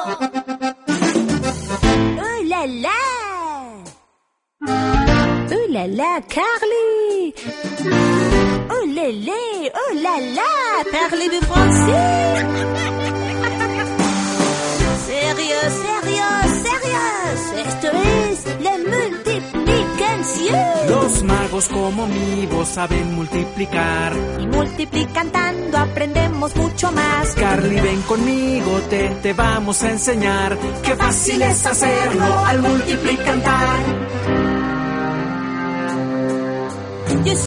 Oh là là! Oh là là, Carly! Oh lélé! Oh là là! Parlez-vous français? Sérieux, sérieux, sérieux! Esto es la multiplicación. Los magos como mi voz saben multiplicar. Y multiplicando aprendemos mucho más. Carly, ven conmigo, te vamos a enseñar. Qué fácil es hacerlo al multiplicar.